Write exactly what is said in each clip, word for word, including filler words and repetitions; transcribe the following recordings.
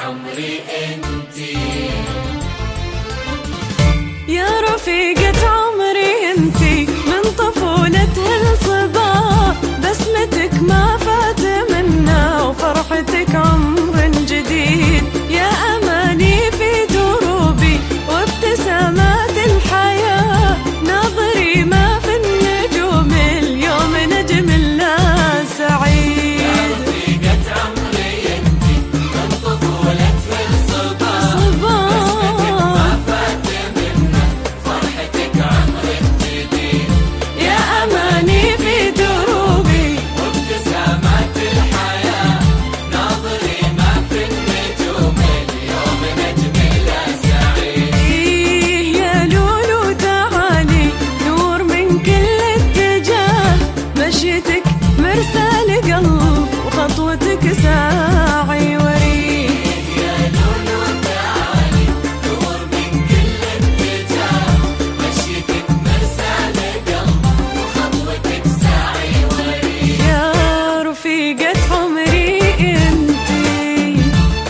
عمري انتي، يا رفيقة عمري انتي، من طفولتها لصبا بسمتك ما فات منا وفرحتك عمر جديد، يا أماني في دروبي وابتسامات الحياة، ناظري ما في النجوم اليوم نجم الله سعيد. يا رفيقة عمري انتي، من طفولتها لصبا بسمتك ما فات منا فرحتك عمر جديد، يا أماني في دروبي وابتسامات الحياة، ناظري ما في النجوم اليوم نجم الله سعيد. إيه يا لولو تعالي، نور من كل اتجاه، مشيتك مرسى لقلب وخطوتك ساعي وريد. يا لولو تعالي، نور من كل اتجاه، مشيتك مرسى لقلب وخطوتك ساعي وريد. يا رفيقة عمري انتي،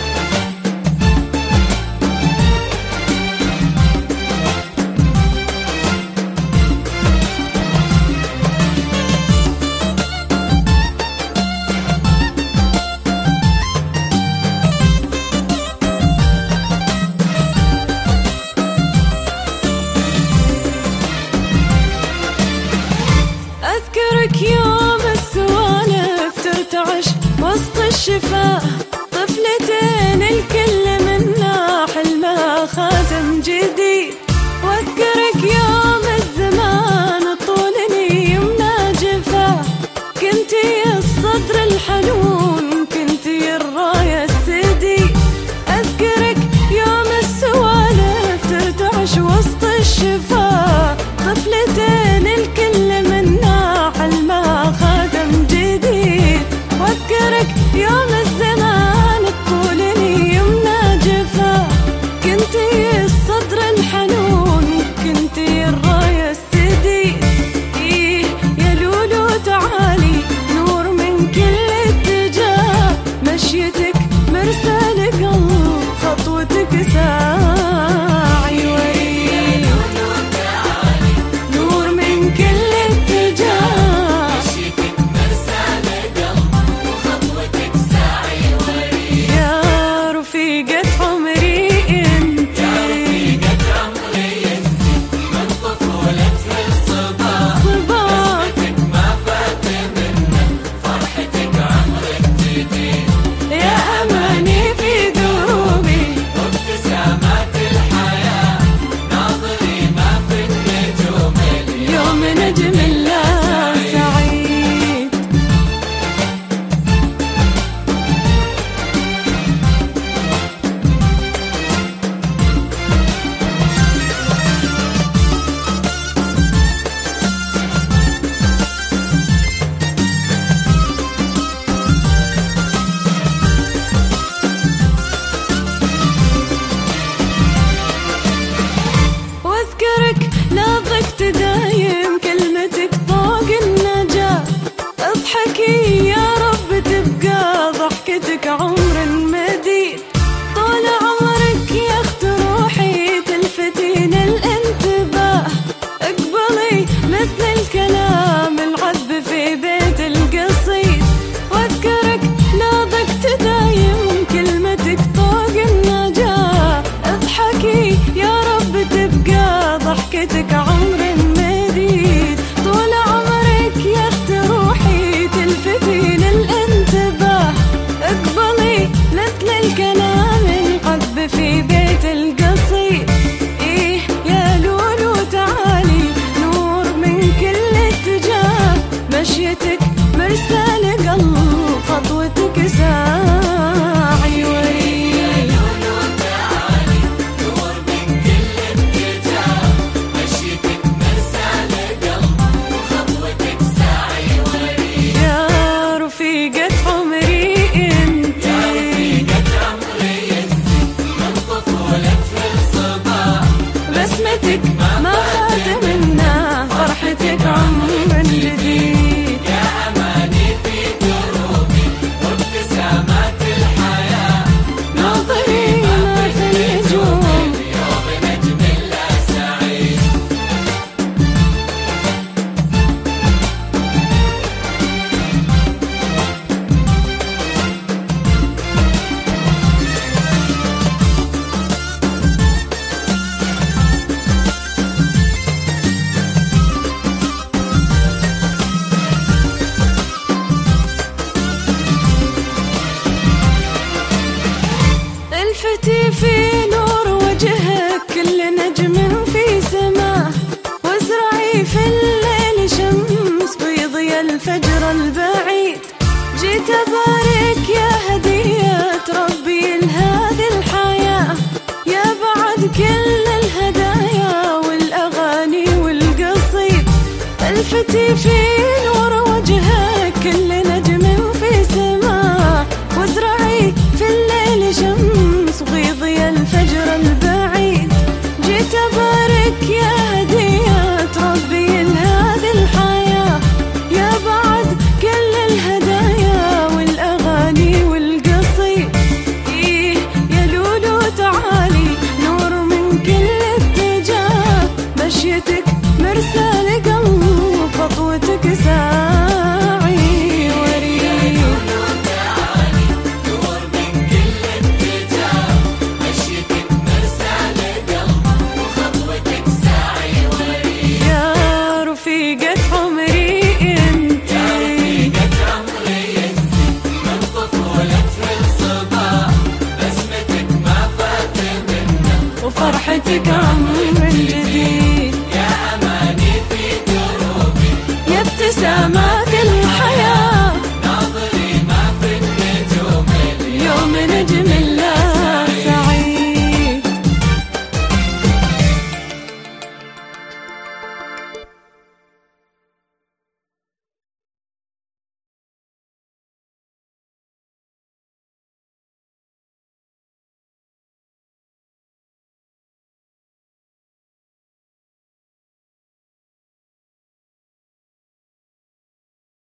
أذكرك يوم السوالف ترتعش وسط الشفاه، طفلتين الكل منا حلمها خاتم جديد، وأذكرك يوم الزمان طولني يمنى جفاه، كنتي الصدر الحنون كنتي الراية السدي، أذكرك يوم السوالف ترتعش وسط الشفاه، طفلتين الكل منا حلمها خاتم جديد، واذكرك يوم الزمان تطولني يمنى جفاه، كنتي الصدر الحنون كنتي الراية السدي. إيه يا لولو تعالي، نور من كل اتجاه، مشيتك مرسى لقلب خطوتك ساعي وريد. نور من كل اتجاه، مشيتك مرسى لقلب وخطوتك ساعي وريد. يا رفيقة عمري انتي، يا رفيقة عمري انتي، من طفولتها لصبا صبا بسمتك ما فات منا فرحتك عمر جديد، يا أماني في دروبي وابتسامات الحياة، ناظري ما في النجوم اليوم يوم نجم الله سعيد. واذكرك نبضك تدايم كلمتك فوق النجاة، اضحكي يا رب تبقى ضحكتك عمر مديد، طول عمرك يا اخت روحي تلفتين الانتباه، اقبلي مثل الكلام العذب في بيت القصيد، واذكرك نبضك تدايم كلمتك فوق النجاة، اضحكي يا رب تبقى ضحكتك عمر مديد، طول عمرك يا اخت روحي تلفتين الانتباه، اقبلي مثل الكلام العذب في بيت القصيد. إيه يا لولو تعالي، نور من كل اتجاه، مشيتك مرسى لقلب خطوتك ساعي وريد. تعالي، نور من كل اتجاه، مشيتك بيتي في نور وجهك كل نجم في سماء، وازرعي في الليل شمس وغيضي الفجر البعيد. جيت أبارك يا هدية ربي لهذه الحياة، يا بعد كل الهدايا والأغاني والقصيد. إيه يا لولو تعالي نور من كل اتجاه، مشيتك مرسى لقلب خطوتك ساعي وريد. تعالي نور من كل اتجاه، مشيتك مرسى لقلب وخطوتك ساعي وريد. يا رفيقة عمري انت، يا رفيقة عمري انت، من طفولتها الصباح بسمتك ما فات منا وفرحتك عمر جديد. يا أماني في دروبي، يا ابتسامات